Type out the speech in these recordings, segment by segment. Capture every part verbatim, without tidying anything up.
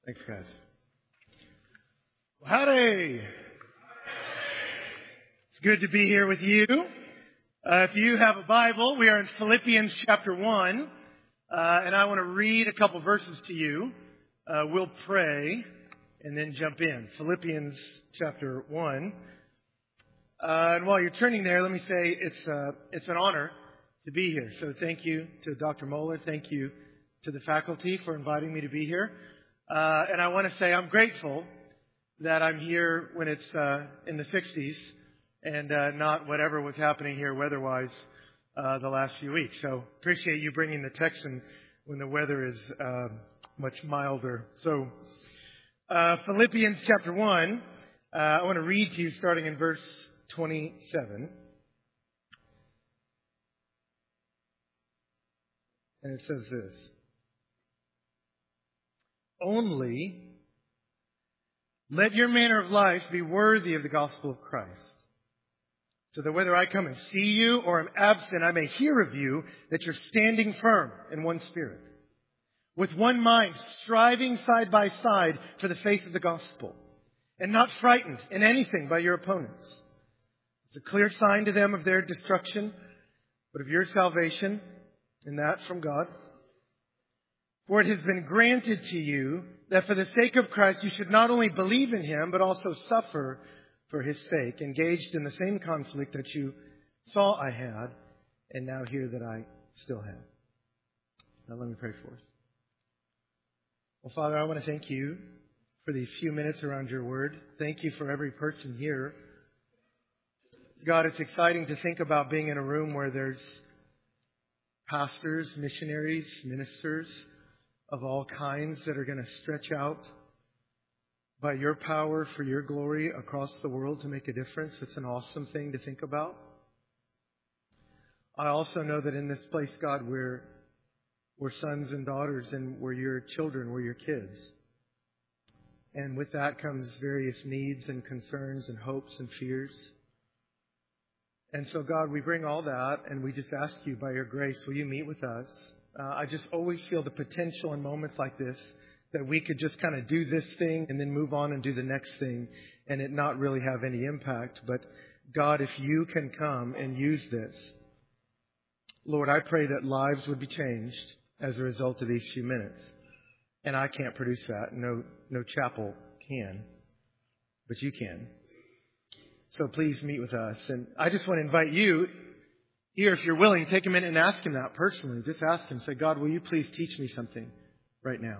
Thanks, guys. Well, howdy. It's good to be here with you. Uh, if you have a Bible, we are in Philippians chapter one, uh, and I want to read a couple verses to you. Uh, we'll pray and then jump in. Philippians chapter one. Uh, and while you're turning there, let me say it's uh, it's an honor to be here. So thank you to Doctor Moeller. Thank you to the faculty for inviting me to be here. Uh, and I want to say I'm grateful that I'm here when it's uh, in the sixties and uh, not whatever was happening here weather-wise uh, the last few weeks. So appreciate you bringing the Texan when the weather is uh, much milder. So uh, Philippians chapter one, uh, I want to read to you starting in verse twenty-seven. And it says this: Only let your manner of life be worthy of the gospel of Christ, so that whether I come and see you or am absent, I may hear of you that you're standing firm in one spirit, with one mind, striving side by side for the faith of the gospel, and not frightened in anything by your opponents. It's a clear sign to them of their destruction, but of your salvation, and that from God. For it has been granted to you that for the sake of Christ you should not only believe in Him, but also suffer for His sake, engaged in the same conflict that you saw I had, and now hear that I still have. Now let me pray for us. Well, Father, I want to thank you for these few minutes around your word. Thank you for every person here. God, it's exciting to think about being in a room where there's pastors, missionaries, ministers of all kinds that are going to stretch out by your power for your glory across the world to make a difference. It's an awesome thing to think about. I also know that in this place, God, we're, we're sons and daughters, and we're your children, we're your kids. And with that comes various needs and concerns and hopes and fears. And so, God, we bring all that, and we just ask you by your grace, will you meet with us? Uh, I just always feel the potential in moments like this that we could just kind of do this thing and then move on and do the next thing and it not really have any impact. But God, if you can come and use this, Lord, I pray that lives would be changed as a result of these few minutes. And I can't produce that. No, no chapel can, but you can. So please meet with us. And I just want to invite you here, if you're willing, take a minute and ask Him that personally. Just ask Him. Say, God, will you please teach me something right now?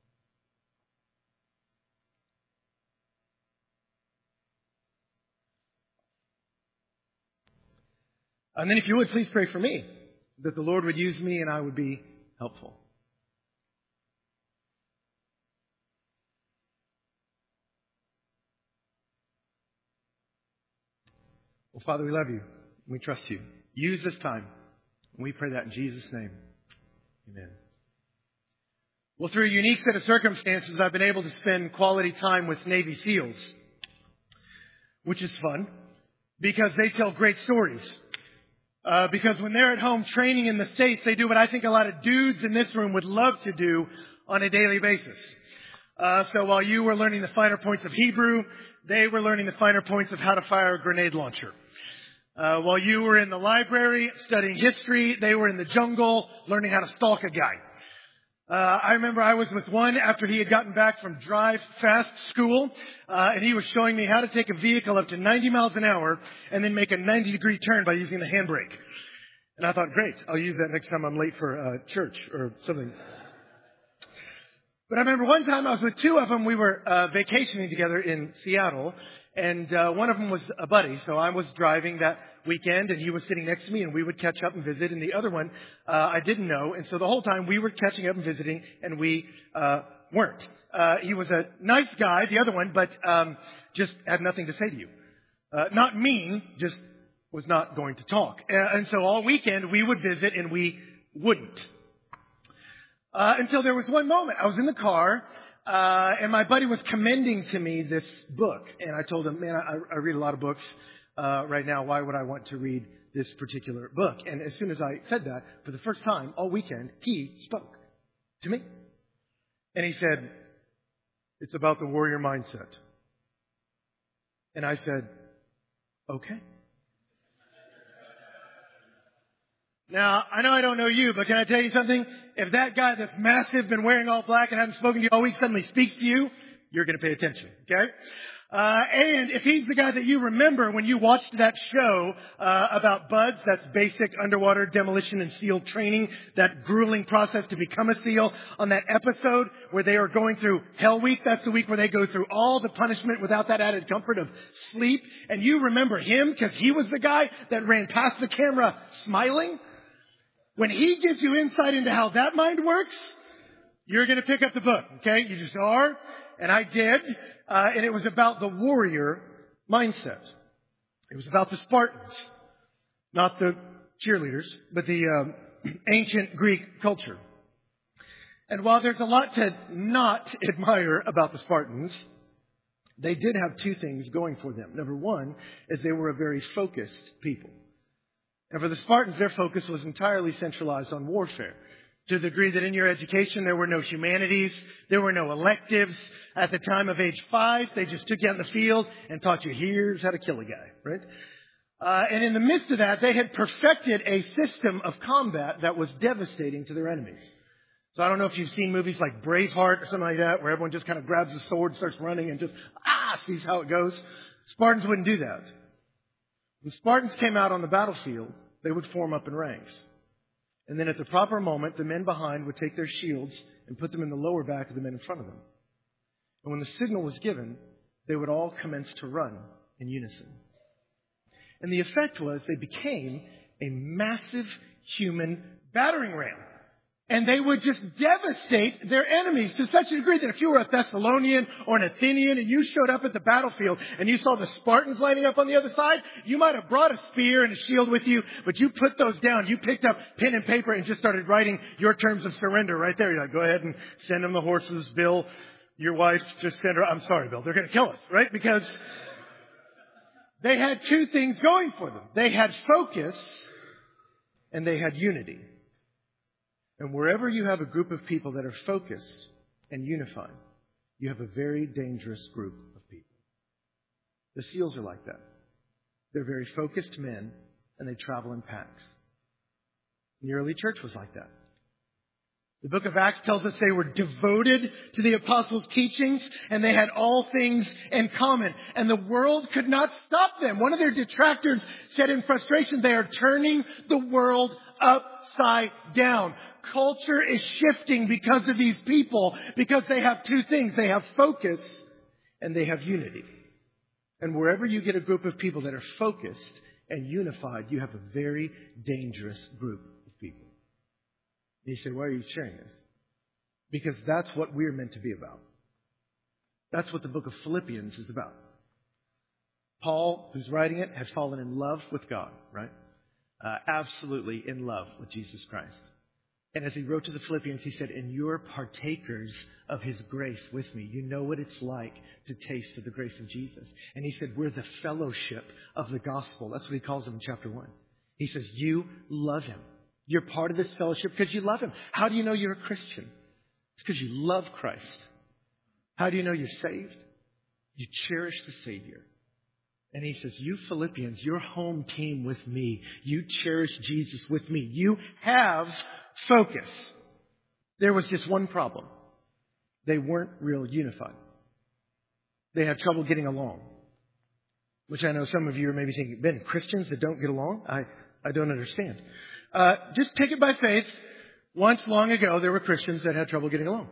And then if you would, please pray for me, that the Lord would use me and I would be helpful. Well, Father, we love you and we trust you. Use this time. And we pray that in Jesus' name. Amen. Well, through a unique set of circumstances, I've been able to spend quality time with Navy SEALs, which is fun because they tell great stories. Uh, because when they're at home training in the States, they do what I think a lot of dudes in this room would love to do on a daily basis. Uh, so while you were learning the finer points of Hebrew, they were learning the finer points of how to fire a grenade launcher. Uh, while you were in the library studying history, they were in the jungle learning how to stalk a guy. Uh, I remember I was with one after he had gotten back from drive fast school, uh, and he was showing me how to take a vehicle up to ninety miles an hour and then make a ninety degree turn by using the handbrake. And I thought, great, I'll use that next time I'm late for uh, church or something. But I remember one time I was with two of them. We were uh, vacationing together in Seattle, and uh, one of them was a buddy. So I was driving that weekend, and he was sitting next to me, and we would catch up and visit. And the other one uh, I didn't know, and so the whole time we were catching up and visiting, and we uh, weren't. Uh, he was a nice guy, the other one, but um, just had nothing to say to you. Uh, not mean, just was not going to talk. Uh, and so all weekend we would visit, and we wouldn't. Uh, until there was one moment. I was in the car, uh, and my buddy was commending to me this book. And I told him, man, I, I read a lot of books uh, right now. Why would I want to read this particular book? And as soon as I said that, for the first time all weekend, he spoke to me. And he said, It's about the warrior mindset. And I said, okay. Now, I know I don't know you, but can I tell you something? If that guy that's massive, been wearing all black and hasn't spoken to you all week suddenly speaks to you, you're going to pay attention, okay? Uh, and if he's the guy that you remember when you watched that show uh, about BUDS, that's basic underwater demolition and SEAL training, that grueling process to become a SEAL, on that episode where they are going through Hell Week, that's the week where they go through all the punishment without that added comfort of sleep. And you remember him because he was the guy that ran past the camera smiling. When he gives you insight into how that mind works, you're going to pick up the book, okay? You just are. And I did. Uh, and it was about the warrior mindset. It was about the Spartans. Not the cheerleaders, but the um, ancient Greek culture. And while there's a lot to not admire about the Spartans, they did have two things going for them. Number one is they were a very focused people. And for the Spartans, their focus was entirely centralized on warfare. To the degree that in your education, there were no humanities, there were no electives. At the time of age five, they just took you out in the field and taught you, here's how to kill a guy, right? Uh, and in the midst of that, they had perfected a system of combat that was devastating to their enemies. So I don't know if you've seen movies like Braveheart or something like that, where everyone just kind of grabs a sword and starts running and just, ah, sees how it goes. Spartans wouldn't do that. When Spartans came out on the battlefield, they would form up in ranks. And then at the proper moment, the men behind would take their shields and put them in the lower back of the men in front of them. And when the signal was given, they would all commence to run in unison. And the effect was they became a massive human battering ram. And they would just devastate their enemies to such a degree that if you were a Thessalonian or an Athenian and you showed up at the battlefield and you saw the Spartans lining up on the other side, you might have brought a spear and a shield with you, but you put those down. You picked up pen and paper and just started writing your terms of surrender right there. You're like, go ahead and send them the horses, Bill. Your wife, just send her. I'm sorry, Bill. They're going to kill us, right? Because they had two things going for them. They had focus and they had unity. And wherever you have a group of people that are focused and unified, you have a very dangerous group of people. The SEALs are like that. They're very focused men, and they travel in packs. And the early church was like that. The book of Acts tells us they were devoted to the apostles' teachings, and they had all things in common. And the world could not stop them. One of their detractors said in frustration, they are turning the world upside down. Culture is shifting because of these people, because they have two things. They have focus and they have unity. And wherever you get a group of people that are focused and unified, you have a very dangerous group of people. And you say, why are you sharing this? Because that's what we're meant to be about. That's what the book of Philippians is about. Paul, who's writing it, has fallen in love with God, right? Uh, absolutely in love with Jesus Christ. And as he wrote to the Philippians, he said, and you're partakers of his grace with me. You know what it's like to taste of the grace of Jesus. And he said, we're the fellowship of the gospel. That's what he calls them in chapter one. He says, you love him. You're part of this fellowship because you love him. How do you know you're a Christian? It's because you love Christ. How do you know you're saved? You cherish the Savior. And he says, you Philippians, you're home team with me. You cherish Jesus with me. You have focus. There was just one problem. They weren't real unified. They had trouble getting along. Which I know some of you are maybe thinking, Ben, Christians that don't get along? I, I don't understand. Uh, just take it by faith. Once long ago, there were Christians that had trouble getting along.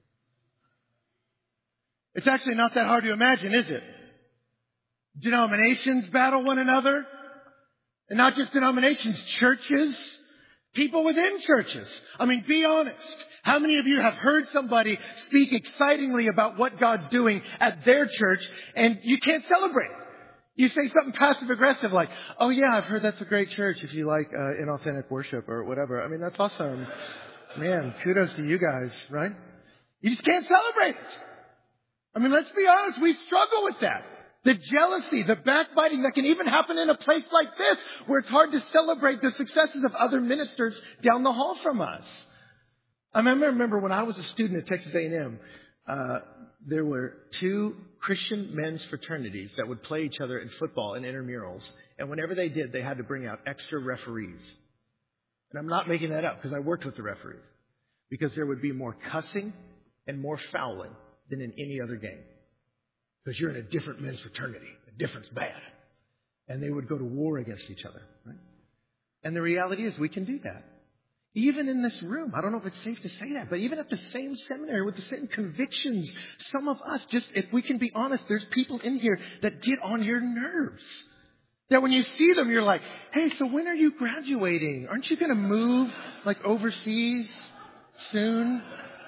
It's actually not that hard to imagine, is it? Denominations battle one another. And not just denominations, churches. People within churches. I mean, be honest. How many of you have heard somebody speak excitingly about what God's doing at their church and you can't celebrate it? You say something passive-aggressive like, oh yeah, I've heard that's a great church if you like uh, inauthentic worship or whatever. I mean, that's awesome. Man, kudos to you guys, right? You just can't celebrate it. I mean, let's be honest. We struggle with that. The jealousy, the backbiting that can even happen in a place like this where it's hard to celebrate the successes of other ministers down the hall from us. I remember when I was a student at Texas A and M, uh, there were two Christian men's fraternities that would play each other in football and intramurals. And whenever they did, they had to bring out extra referees. And I'm not making that up because I worked with the referees. Because there would be more cussing and more fouling than in any other game. Because you're in a different men's fraternity. A different's bad. And they would go to war against each other. Right? And the reality is we can do that. Even in this room, I don't know if it's safe to say that, but even at the same seminary with the same convictions, some of us, just if we can be honest, there's people in here that get on your nerves. That when you see them, you're like, hey, so when are you graduating? Aren't you going to move like overseas soon?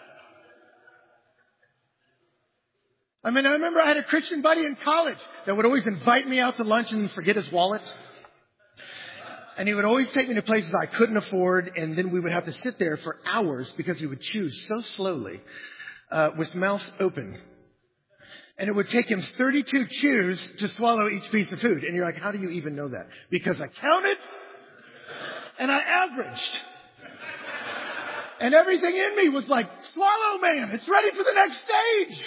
I mean, I remember I had a Christian buddy in college that would always invite me out to lunch and forget his wallet. And he would always take me to places I couldn't afford, and then we would have to sit there for hours because he would chew so slowly uh, with mouth open. And it would take him thirty-two chews to swallow each piece of food. And you're like, how do you even know that? Because I counted and I averaged. And everything in me was like, swallow, man. It's ready for the next stage.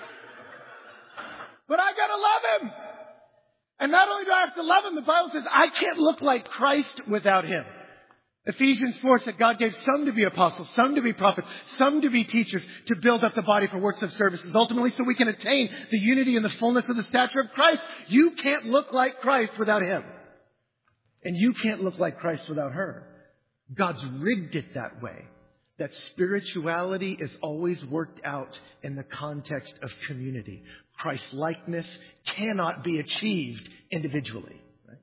But I got to love him. And not only do I have to love him, the Bible says I can't look like Christ without him. Ephesians four said God gave some to be apostles, some to be prophets, some to be teachers to build up the body for works of services, ultimately so we can attain the unity and the fullness of the stature of Christ. You can't look like Christ without him. And you can't look like Christ without her. God's rigged it that way. That spirituality is always worked out in the context of community. Christ-likeness cannot be achieved individually. Right?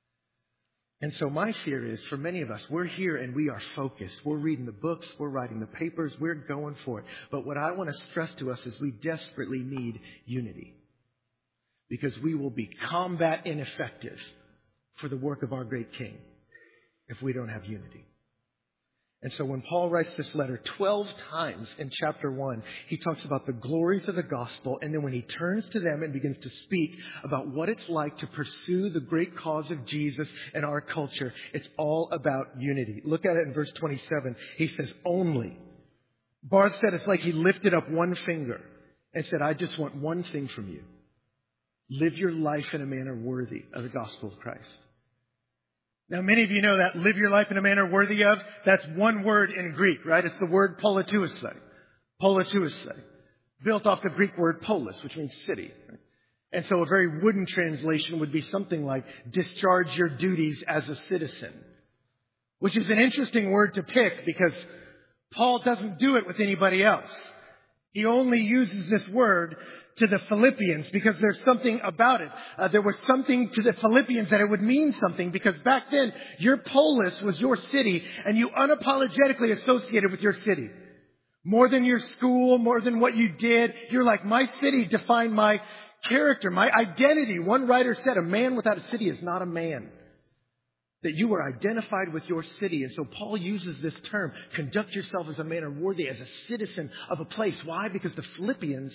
And so my fear is, for many of us, we're here and we are focused. We're reading the books, we're writing the papers, we're going for it. But what I want to stress to us is we desperately need unity. Because we will be combat ineffective for the work of our great King if we don't have unity. And so when Paul writes this letter twelve times in chapter one, he talks about the glories of the gospel. And then when he turns to them and begins to speak about what it's like to pursue the great cause of Jesus in our culture, it's all about unity. Look at it in verse twenty-seven. He says, only. Barth said it's like he lifted up one finger and said, I just want one thing from you. Live your life in a manner worthy of the gospel of Christ. Now, many of you know that live your life in a manner worthy of, that's one word in Greek, right? It's the word politeuosai. Politeuosai. Built off the Greek word polis, which means city. Right? And so a very wooden translation would be something like discharge your duties as a citizen. Which is an interesting word to pick because Paul doesn't do it with anybody else. He only uses this word to the Philippians because there's something about it. Uh, there was something to the Philippians that it would mean something because back then your polis was your city and you unapologetically associated with your city. More than your school, more than what you did. You're like, my city defined my character, my identity. One writer said a man without a city is not a man. That you were identified with your city. And so Paul uses this term, conduct yourself as a manner worthy, as a citizen of a place. Why? Because the Philippians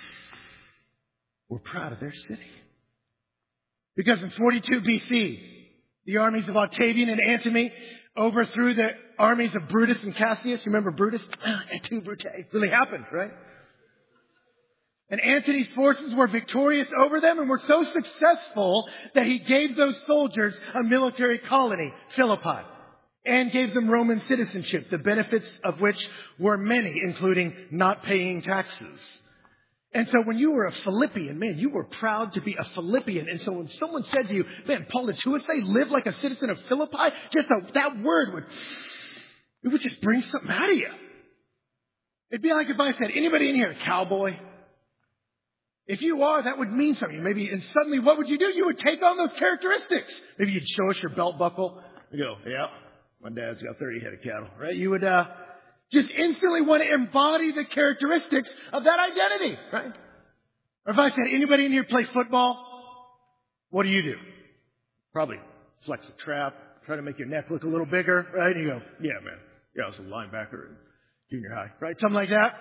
were proud of their city. Because in forty-two B C, the armies of Octavian and Antony overthrew the armies of Brutus and Cassius. You remember Brutus? Et tu, Brute. Really happened, right? And Antony's forces were victorious over them and were so successful that he gave those soldiers a military colony, Philippi, and gave them Roman citizenship, the benefits of which were many, including not paying taxes. And so when you were a Philippian, man, you were proud to be a Philippian. And so when someone said to you, man, politeuosai, live like a citizen of Philippi, just a, that word would, it would just bring something out of you. It'd be like if I said, anybody in here a cowboy? If you are, that would mean something. Maybe, and suddenly what would you do? You would take on those characteristics. Maybe you'd show us your belt buckle. You go, yeah, my dad's got thirty head of cattle, right? You would, uh, just instantly want to embody the characteristics of that identity, right? Or if I said, anybody in here play football? What do you do? Probably flex a trap, try to make your neck look a little bigger, right? And you go, yeah, man. Yeah, I was a linebacker in junior high, right? Something like that.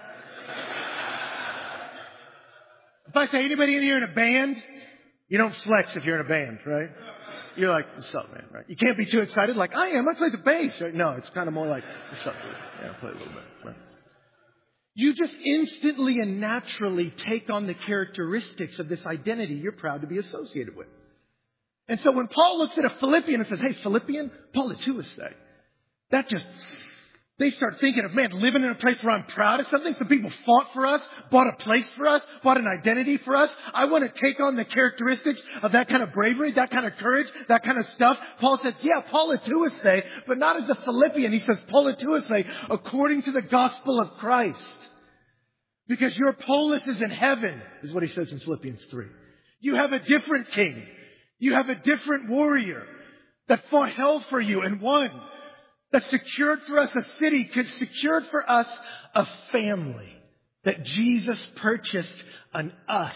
If I say anybody in here in a band, you don't flex if you're in a band, right? You're like, what's up, man? Right? You can't be too excited like, I am. I play the bass. Right? No, it's kind of more like, what's up, dude? Yeah, I play a little bit. Right? you just instantly and naturally take on the characteristics of this identity you're proud to be associated with. And so when Paul looks at a Philippian and says, hey, Philippian, politeuesthai, that just, they start thinking of, man, living in a place where I'm proud of something. Some people fought for us, bought a place for us, bought an identity for us. I want to take on the characteristics of that kind of bravery, that kind of courage, that kind of stuff. Paul says, yeah, politeuesthai, but not as a Philippian. He says, politeuesthai, according to the gospel of Christ. Because your polis is in heaven, is what he says in Philippians three. You have a different king. You have a different warrior that fought hell for you and won. That secured for us a city, secured for us a family. That Jesus purchased an us.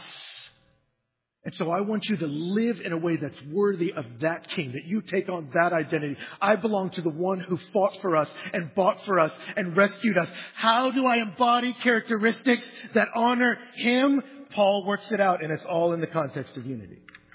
And so I want you to live in a way that's worthy of that king, that you take on that identity. I belong to the one who fought for us and bought for us and rescued us. How do I embody characteristics that honor him? Paul works it out, and it's all in the context of unity.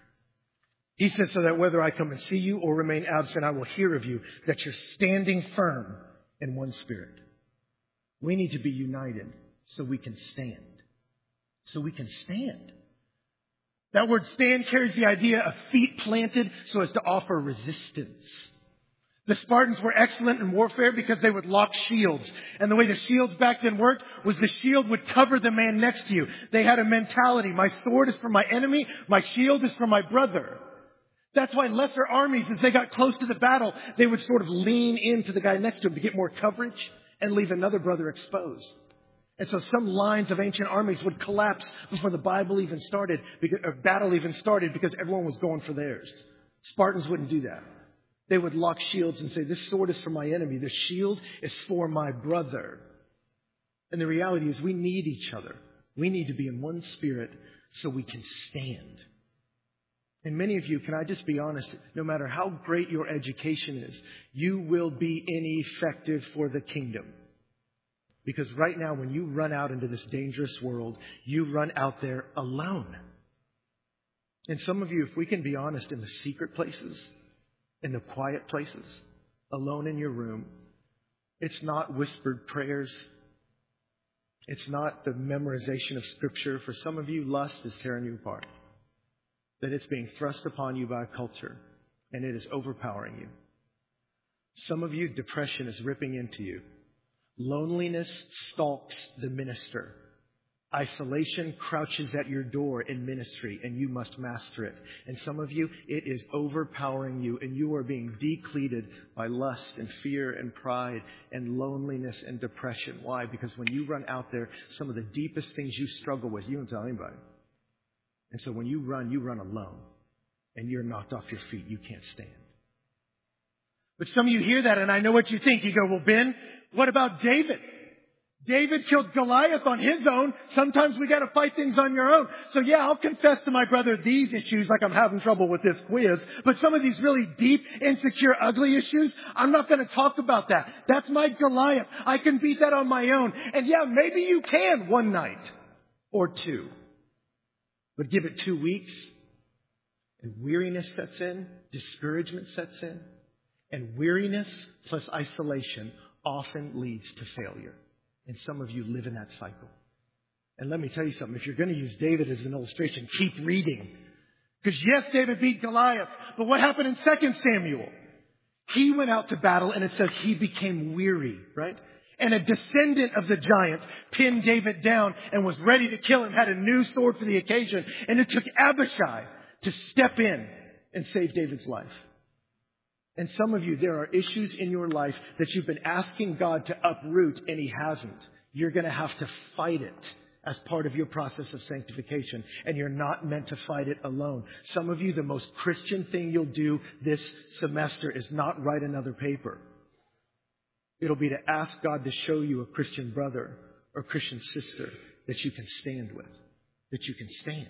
He says, so that whether I come and see you or remain absent, I will hear of you, that you're standing firm in one spirit. We need to be united so we can stand. So we can stand. That word stand carries the idea of feet planted so as to offer resistance. The Spartans were excellent in warfare because they would lock shields. And the way the shields back then worked was the shield would cover the man next to you. They had a mentality. My sword is for my enemy. My shield is for my brother. That's why lesser armies, as they got close to the battle, they would sort of lean into the guy next to him to get more coverage and leave another brother exposed. And so some lines of ancient armies would collapse before the Bible even started, because, or battle even started, because everyone was going for theirs. Spartans wouldn't do that. They would lock shields and say, this sword is for my enemy. This shield is for my brother. And the reality is we need each other. We need to be in one spirit so we can stand. And many of you, can I just be honest, no matter how great your education is, you will be ineffective for the kingdom. Because right now, when you run out into this dangerous world, you run out there alone. And some of you, if we can be honest, in the secret places, in the quiet places, alone in your room, it's not whispered prayers. It's not the memorization of scripture. For some of you, lust is tearing you apart. That it's being thrust upon you by a culture, and it is overpowering you. Some of you, depression is ripping into you. Loneliness stalks the minister. Isolation crouches at your door in ministry, and you must master it. And some of you, it is overpowering you, and you are being depleted by lust and fear and pride and loneliness and depression. Why? Because when you run out there, some of the deepest things you struggle with, you don't tell anybody. And so when you run, you run alone. And you're knocked off your feet. You can't stand. But some of you hear that, and I know what you think. You go, well, Ben, what about David? David killed Goliath on his own. Sometimes we got to fight things on your own. So yeah, I'll confess to my brother these issues, like I'm having trouble with this quiz. But some of these really deep, insecure, ugly issues, I'm not going to talk about that. That's my Goliath. I can beat that on my own. And yeah, maybe you can one night or two. But give it two weeks, and weariness sets in, discouragement sets in, and weariness plus isolation often leads to failure. And some of you live in that cycle. And let me tell you something. If you're going to use David as an illustration, keep reading. Because yes, David beat Goliath. But what happened in Second Samuel? He went out to battle, and it says he became weary, right? And a descendant of the giant pinned David down and was ready to kill him, had a new sword for the occasion. And it took Abishai to step in and save David's life. And some of you, there are issues in your life that you've been asking God to uproot, and he hasn't. You're going to have to fight it as part of your process of sanctification. And you're not meant to fight it alone. Some of you, the most Christian thing you'll do this semester is not write another paper. It'll be to ask God to show you a Christian brother or Christian sister that you can stand with, that you can stand.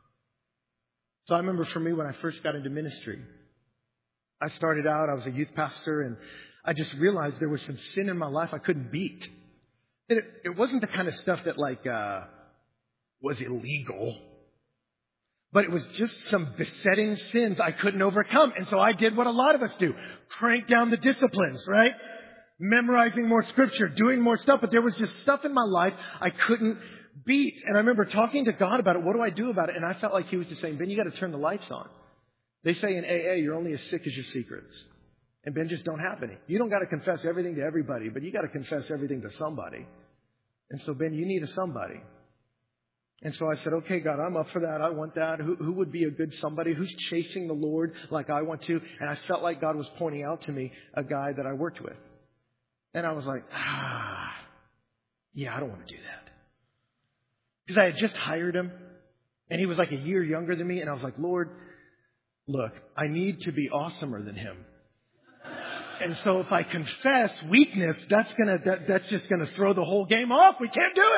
So I remember for me, when I first got into ministry, I started out, I was a youth pastor, and I just realized there was some sin in my life I couldn't beat. It, it wasn't the kind of stuff that like uh, was illegal, but it was just some besetting sins I couldn't overcome. And so I did what a lot of us do, crank down the disciplines, right? memorizing more scripture, doing more stuff, but there was just stuff in my life I couldn't beat. And I remember talking to God about it. What do I do about it? And I felt like he was just saying, Ben, you got to turn the lights on. They say in A A, you're only as sick as your secrets. And Ben, just don't have any. You don't got to confess everything to everybody, but you got to confess everything to somebody. And so, Ben, you need a somebody. And so I said, okay, God, I'm up for that. I want that. Who, who would be a good somebody? Who's chasing the Lord like I want to? And I felt like God was pointing out to me a guy that I worked with. And I was like, ah, yeah, I don't want to do that. Because I had just hired him. And he was like a year younger than me. And I was like, Lord, look, I need to be awesomer than him. And so if I confess weakness, that's gonna that, that's just gonna throw the whole game off. We can't do it.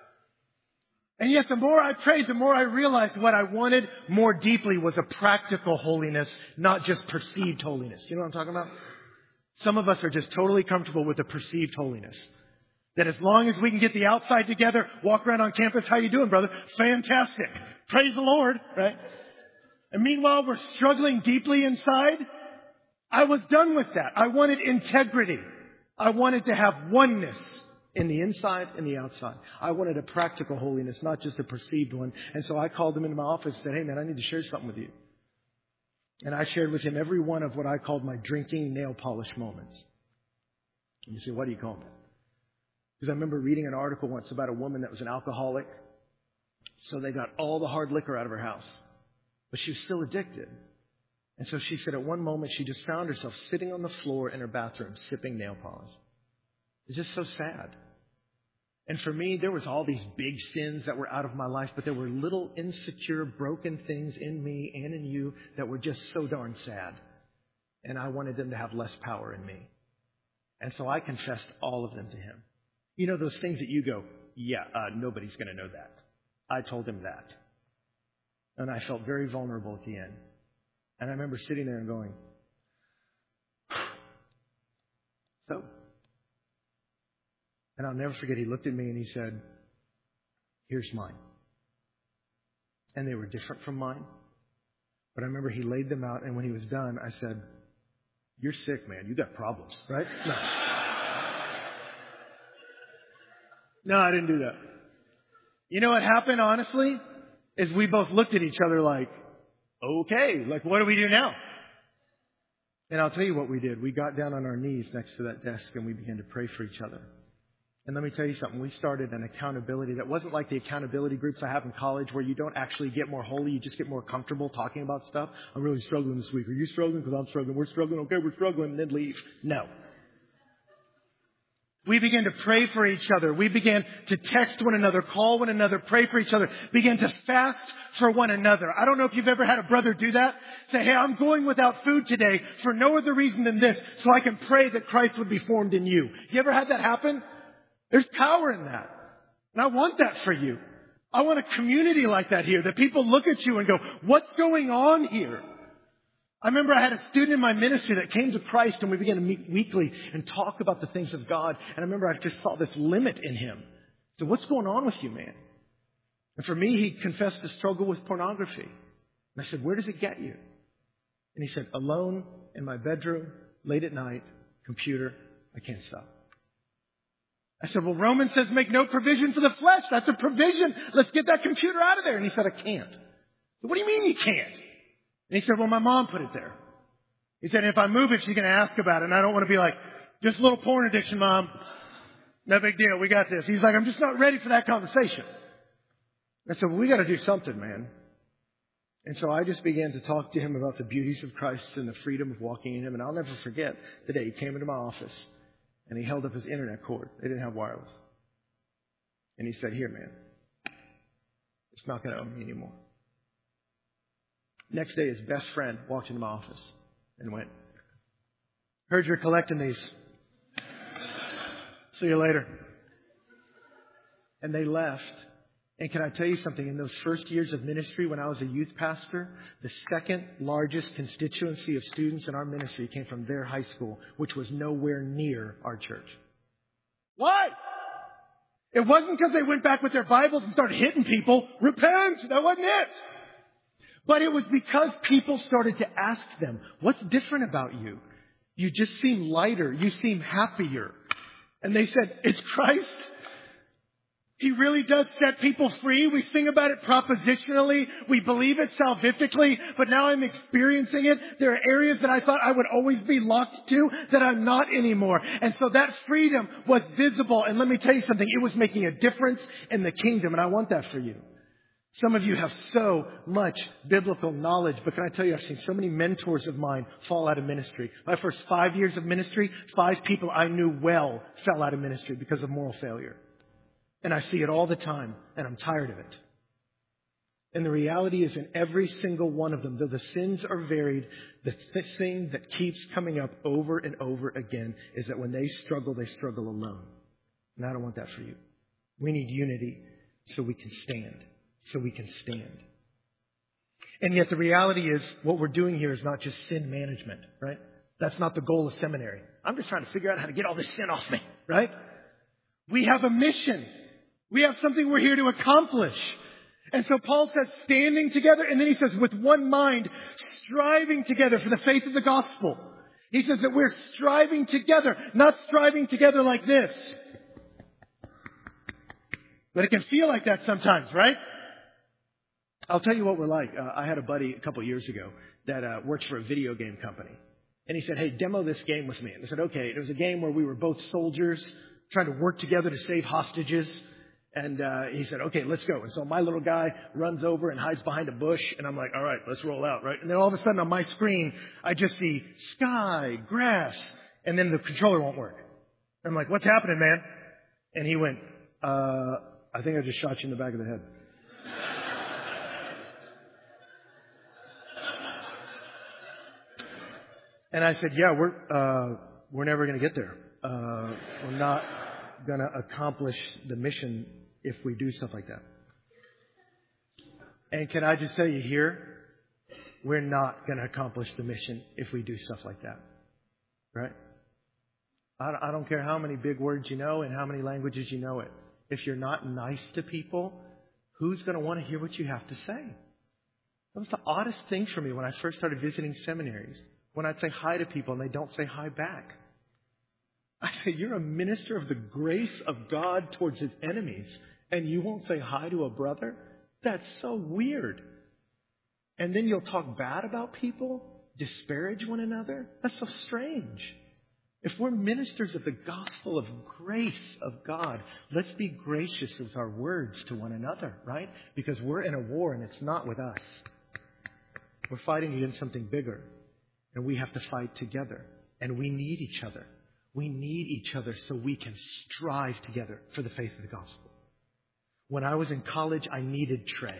And yet the more I prayed, the more I realized what I wanted more deeply was a practical holiness, not just perceived holiness. You know what I'm talking about? Some of us are just totally comfortable with the perceived holiness. That as long as we can get the outside together, walk around on campus, how you doing, brother? Fantastic. Praise the Lord, right? And meanwhile, we're struggling deeply inside. I was done with that. I wanted integrity. I wanted to have oneness in the inside and the outside. I wanted a practical holiness, not just a perceived one. And so I called him into my office and said, hey man, I need to share something with you. And I shared with him every one of what I called my drinking nail polish moments. And you say, what do you call them? Because I remember reading an article once about a woman that was an alcoholic. So they got all the hard liquor out of her house. But she was still addicted. And so she said at one moment she just found herself sitting on the floor in her bathroom sipping nail polish. It's just so sad. And for me, there was all these big sins that were out of my life, but there were little insecure, broken things in me and in you that were just so darn sad. And I wanted them to have less power in me. And so I confessed all of them to him. You know those things that you go, yeah, uh, nobody's going to know that. I told him that. And I felt very vulnerable at the end. And I remember sitting there and going, so... And I'll never forget, he looked at me and he said, here's mine. And they were different from mine. But I remember he laid them out, and when he was done, I said, you're sick, man. You got problems, right? No. No, I didn't do that. You know what happened, honestly, is we both looked at each other like, okay, like what do we do now? And I'll tell you what we did. We got down on our knees next to that desk and we began to pray for each other. And let me tell you something. We started an accountability that wasn't like the accountability groups I have in college where you don't actually get more holy. You just get more comfortable talking about stuff. I'm really struggling this week. Are you struggling? Because I'm struggling. We're struggling. Okay, we're struggling. And then leave. No. We began to pray for each other. We began to text one another, call one another, pray for each other, began to fast for one another. I don't know if you've ever had a brother do that. Say, hey, I'm going without food today for no other reason than this, so I can pray that Christ would be formed in you. You ever had that happen? There's power in that. And I want that for you. I want a community like that here, that people look at you and go, what's going on here? I remember I had a student in my ministry that came to Christ and we began to meet weekly and talk about the things of God. And I remember I just saw this limit in him. So what's going on with you, man? And for me, he confessed the struggle with pornography. And I said, where does it get you? And he said, alone in my bedroom, late at night, computer, I can't stop. I said, well, Romans says make no provision for the flesh. That's a provision. Let's get that computer out of there. And he said, I can't. Said, what do you mean you can't? And he said, well, my mom put it there. He said, if I move it, she's going to ask about it. And I don't want to be like, just a little porn addiction, Mom. No big deal. We got this. He's like, I'm just not ready for that conversation. I said, well, we got to do something, man. And so I just began to talk to him about the beauties of Christ and the freedom of walking in him. And I'll never forget the day he came into my office. And he held up his internet cord. They didn't have wireless. And he said, here, man, it's not going to own me anymore. Next day, his best friend walked into my office and went, heard you're collecting these. See you later. And they left. And can I tell you something? In those first years of ministry, when I was a youth pastor, the second largest constituency of students in our ministry came from their high school, which was nowhere near our church. Why? It wasn't because they went back with their Bibles and started hitting people. Repent! That wasn't it. But it was because people started to ask them, what's different about you? You just seem lighter. You seem happier. And they said, it's Christ. He really does set people free. We sing about it propositionally. We believe it salvifically. But now I'm experiencing it. There are areas that I thought I would always be locked to that I'm not anymore. And so that freedom was visible. And let me tell you something. It was making a difference in the kingdom. And I want that for you. Some of you have so much biblical knowledge, but can I tell you, I've seen so many mentors of mine fall out of ministry. My first five years of ministry, five people I knew well fell out of ministry because of moral failure. And I see it all the time, and I'm tired of it. And the reality is in every single one of them, though the sins are varied, the th- thing that keeps coming up over and over again is that when they struggle, they struggle alone. And I don't want that for you. We need unity so we can stand. So we can stand. And yet the reality is what we're doing here is not just sin management, right? That's not the goal of seminary. I'm just trying to figure out how to get all this sin off me, right? We have a mission. We have something we're here to accomplish. And so Paul says standing together, and then he says with one mind, striving together for the faith of the gospel. He says that we're striving together, not striving together like this. But it can feel like that sometimes, right? I'll tell you what we're like. Uh, I had a buddy a couple years ago that uh, works for a video game company. And he said, hey, demo this game with me. And I said, okay. It was a game where we were both soldiers trying to work together to save hostages. And uh, he said, okay, let's go. And so my little guy runs over and hides behind a bush. And I'm like, all right, let's roll out, right? And then all of a sudden on my screen, I just see sky, grass, and then the controller won't work. I'm like, what's happening, man? And he went, uh, I think I just shot you in the back of the head. And I said, yeah, we're uh, we're never going to get there. Uh, we're not going to accomplish the mission if we do stuff like that. And can I just tell you here, we're not going to accomplish the mission if we do stuff like that. Right? I, I don't care how many big words you know and how many languages you know it. If you're not nice to people, who's going to want to hear what you have to say? That was the oddest thing for me when I first started visiting seminaries. When I'd say hi to people and they don't say hi back. I say, you're a minister of the grace of God towards his enemies, and you won't say hi to a brother? That's so weird. And then you'll talk bad about people, disparage one another? That's so strange. If we're ministers of the gospel of grace of God, let's be gracious with our words to one another, right? Because we're in a war and it's not with us. We're fighting against something bigger. And we have to fight together. And we need each other. We need each other so we can strive together for the faith of the gospel. When I was in college, I needed Trey.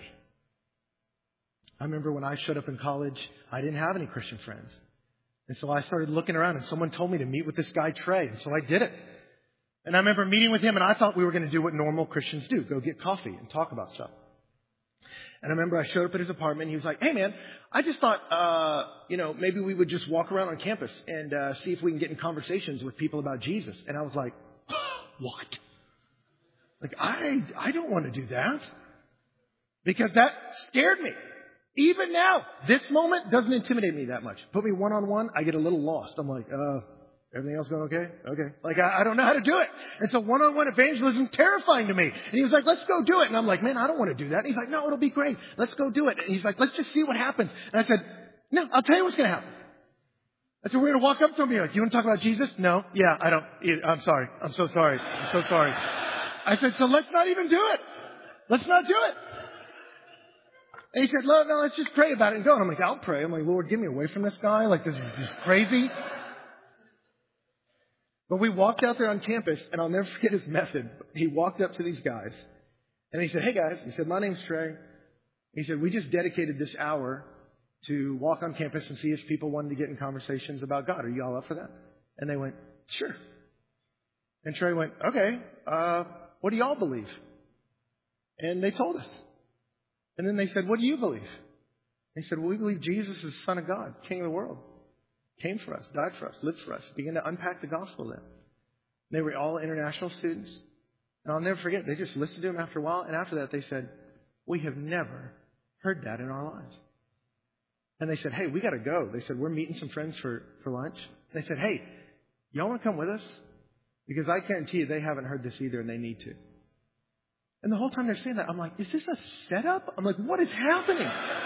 I remember when I showed up in college, I didn't have any Christian friends. And so I started looking around and someone told me to meet with this guy, Trey. And so I did it. And I remember meeting with him and I thought we were going to do what normal Christians do. Go get coffee and talk about stuff. And I remember I showed up at his apartment and he was like, hey man, I just thought, uh, you know, maybe we would just walk around on campus and uh, see if we can get in conversations with people about Jesus. And I was like, what? Like, I, I don't want to do that. Because that scared me. Even now, this moment doesn't intimidate me that much. Put me one-on-one, I get a little lost. I'm like, uh, everything else going okay? Okay. Like, I, I don't know how to do it. And so one-on-one evangelism is terrifying to me. And he was like, let's go do it. And I'm like, man, I don't want to do that. And he's like, no, it'll be great. Let's go do it. And he's like, let's just see what happens. And I said, no, I'll tell you what's going to happen. I said, we're going to walk up to him and be like, you want to talk about Jesus? No. Yeah, I don't. I'm sorry. I'm so sorry. I'm so sorry. I said, so let's not even do it. Let's not do it. And he said, no, no, let's just pray about it and go. And I'm like, I'll pray. I'm like, Lord, get me away from this guy. Like, this is just crazy. But we walked out there on campus, and I'll never forget his method. He walked up to these guys, and he said, hey, guys. He said, my name's Trey. He said, we just dedicated this hour to walk on campus and see if people wanted to get in conversations about God. Are you all up for that? And they went, sure. And Trey went, okay, uh, what do y'all believe? And they told us. And then they said, what do you believe? They said, well, we believe Jesus is the Son of God, King of the world. Came for us, died for us, lived for us. Began to unpack the gospel then. They were all international students. And I'll never forget, they just listened to him after a while. And after that, they said, we have never heard that in our lives. And they said, hey, we got to go. They said, we're meeting some friends for, for lunch. They said, hey, y'all want to come with us? Because I guarantee you they haven't heard this either and they need to. And the whole time they're saying that, I'm like, is this a setup? I'm like, what is happening?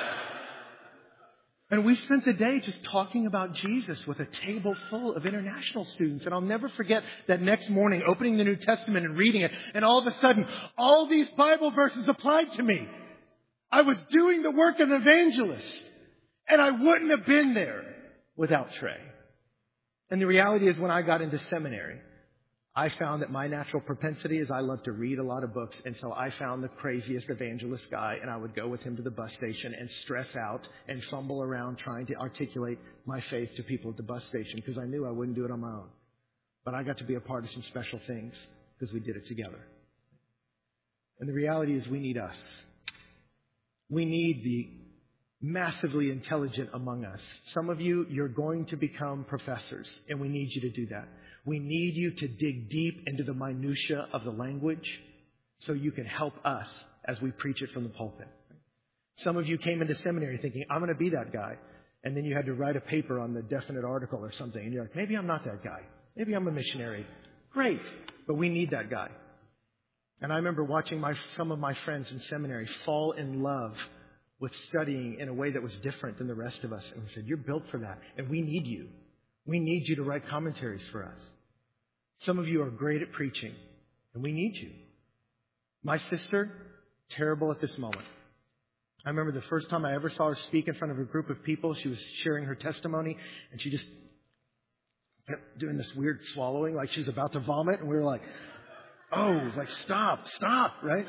And we spent the day just talking about Jesus with a table full of international students. And I'll never forget that next morning opening the New Testament and reading it. And all of a sudden, all these Bible verses applied to me. I was doing the work of an evangelist. And I wouldn't have been there without Trey. And the reality is when I got into seminary, I found that my natural propensity is I love to read a lot of books. And so I found the craziest evangelist guy, and I would go with him to the bus station and stress out and fumble around trying to articulate my faith to people at the bus station because I knew I wouldn't do it on my own. But I got to be a part of some special things because we did it together. And the reality is we need us. We need the massively intelligent among us. Some of you, you're going to become professors, and we need you to do that. We need you to dig deep into the minutia of the language so you can help us as we preach it from the pulpit. Some of you came into seminary thinking, I'm going to be that guy. And then you had to write a paper on the definite article or something. And you're like, maybe I'm not that guy. Maybe I'm a missionary. Great. But we need that guy. And I remember watching my, some of my friends in seminary fall in love with studying in a way that was different than the rest of us. And we said, you're built for that. And we need you. We need you to write commentaries for us. Some of you are great at preaching, and we need you. My sister, terrible at this moment. I remember the first time I ever saw her speak in front of a group of people. She was sharing her testimony, and she just kept doing this weird swallowing like she's about to vomit. And we were like, oh, like, stop, stop, right?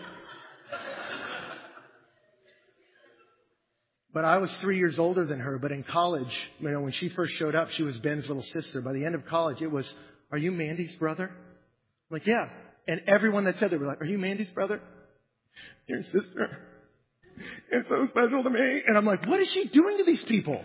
But I was three years older than her. But in college, you know, when she first showed up, she was Ben's little sister. By the end of college, it was, are you Mandy's brother? I'm like, yeah. And everyone that said that were like, are you Mandy's brother? Your sister. It's so special to me. And I'm like, what is she doing to these people?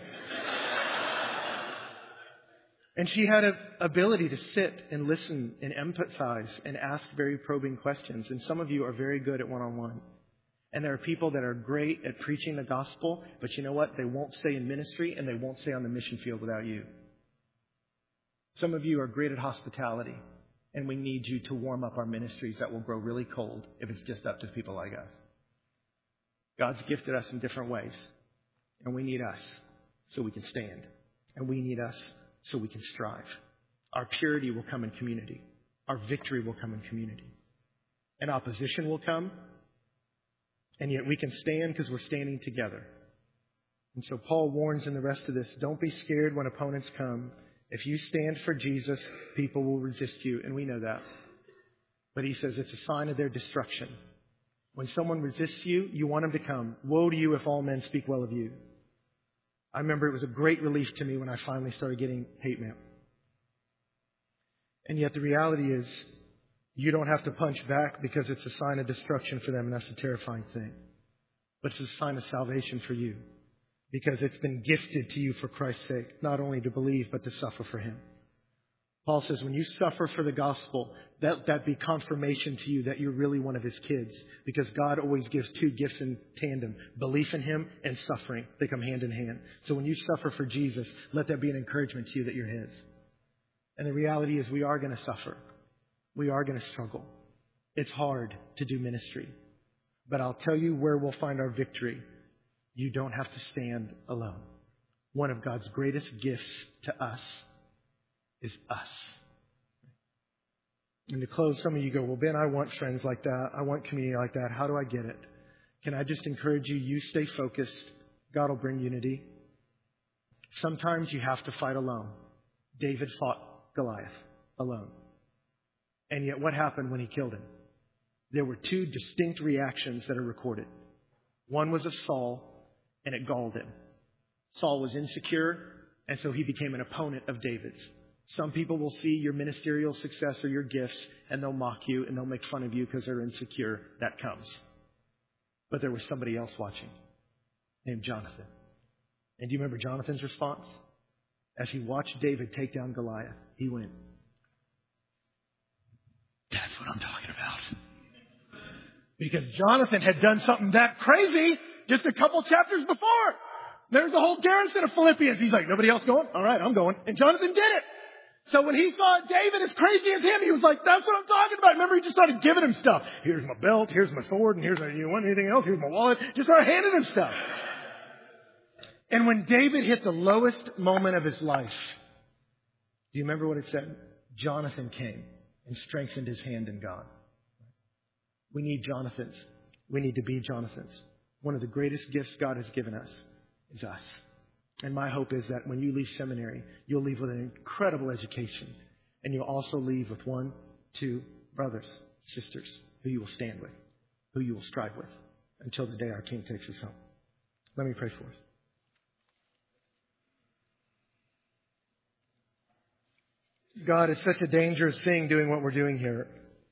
And she had an ability to sit and listen and empathize and ask very probing questions. And some of you are very good at one-on-one. And there are people that are great at preaching the gospel, but you know what? They won't stay in ministry and they won't stay on the mission field without you. Some of you are great at hospitality, and we need you to warm up our ministries that will grow really cold if it's just up to people like us. God's gifted us in different ways, and we need us so we can stand, and we need us so we can strive. Our purity will come in community. Our victory will come in community. And opposition will come. And yet we can stand because we're standing together. And so Paul warns in the rest of this, don't be scared when opponents come. If you stand for Jesus, people will resist you. And we know that. But he says it's a sign of their destruction. When someone resists you, you want them to come. Woe to you if all men speak well of you. I remember it was a great relief to me when I finally started getting hate mail. And yet the reality is, you don't have to punch back because it's a sign of destruction for them, and that's a terrifying thing. But it's a sign of salvation for you because it's been gifted to you for Christ's sake, not only to believe, but to suffer for Him. Paul says when you suffer for the gospel, that, that be confirmation to you that you're really one of His kids, because God always gives two gifts in tandem, belief in Him and suffering. They come hand in hand. So when you suffer for Jesus, let that be an encouragement to you that you're His. And the reality is we are going to suffer. We are going to struggle. It's hard to do ministry. But I'll tell you where we'll find our victory. You don't have to stand alone. One of God's greatest gifts to us is us. And to close, some of you go, well, Ben, I want friends like that. I want community like that. How do I get it? Can I just encourage you, you stay focused. God will bring unity. Sometimes you have to fight alone. David fought Goliath alone. And yet what happened when he killed him? There were two distinct reactions that are recorded. One was of Saul, and it galled him. Saul was insecure, and so he became an opponent of David's. Some people will see your ministerial success or your gifts, and they'll mock you, and they'll make fun of you because they're insecure. That comes. But there was somebody else watching, named Jonathan. And do you remember Jonathan's response? As he watched David take down Goliath, he went, that's what I'm talking about. Because Jonathan had done something that crazy just a couple chapters before. There's a whole garrison of Philippians. He's like, nobody else going? All right, I'm going. And Jonathan did it. So when he saw David as crazy as him, he was like, that's what I'm talking about. Remember, he just started giving him stuff. Here's my belt, here's my sword, and here's my, you want anything else? Here's my wallet. Just started handing him stuff. And when David hit the lowest moment of his life, do you remember what it said? Jonathan came and strengthened his hand in God. We need Jonathans. We need to be Jonathans. One of the greatest gifts God has given us is us. And my hope is that when you leave seminary, you'll leave with an incredible education. And you'll also leave with one, two brothers, sisters, who you will stand with, who you will strive with, until the day our King takes us home. Let me pray for us. God, it's such a dangerous thing doing what we're doing here.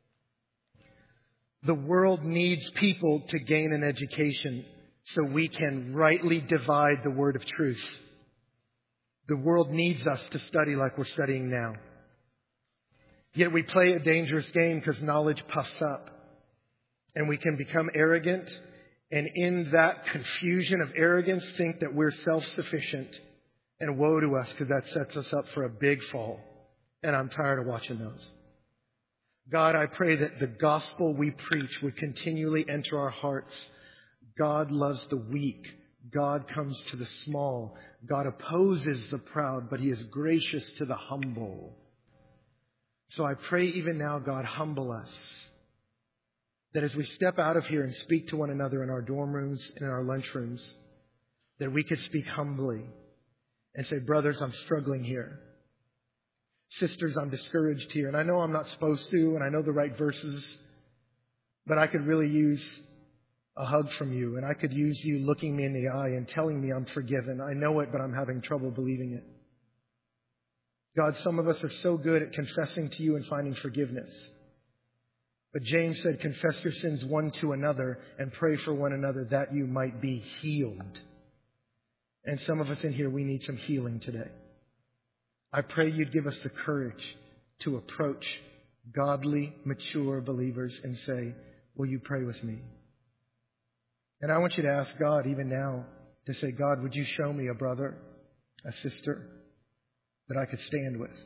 The world needs people to gain an education so we can rightly divide the word of truth. The world needs us to study like we're studying now. Yet we play a dangerous game because knowledge puffs up. And we can become arrogant. And in that confusion of arrogance, think that we're self-sufficient. And woe to us because that sets us up for a big fall. And I'm tired of watching those. God, I pray that the gospel we preach would continually enter our hearts. God loves the weak. God comes to the small. God opposes the proud, but He is gracious to the humble. So I pray even now, God, humble us. That as we step out of here and speak to one another in our dorm rooms and in our lunchrooms, that we could speak humbly and say, brothers, I'm struggling here. Sisters, I'm discouraged here. And I know I'm not supposed to, and I know the right verses, but I could really use a hug from you, and I could use you looking me in the eye and telling me I'm forgiven. I know it, but I'm having trouble believing it. God, some of us are so good at confessing to you and finding forgiveness. But James said, confess your sins one to another and pray for one another that you might be healed. And some of us in here, we need some healing today. I pray you'd give us the courage to approach godly, mature believers and say, will you pray with me? And I want you to ask God even now to say, God, would you show me a brother, a sister that I could stand with?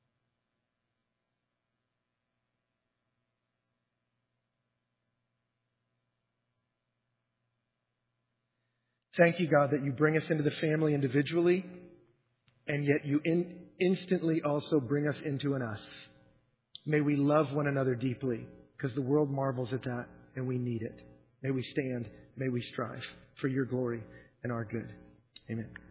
Thank you, God, that you bring us into the family individually, and yet you in, instantly also bring us into an us. May we love one another deeply, because the world marvels at that, and we need it. May we stand, may we strive for your glory and our good. Amen.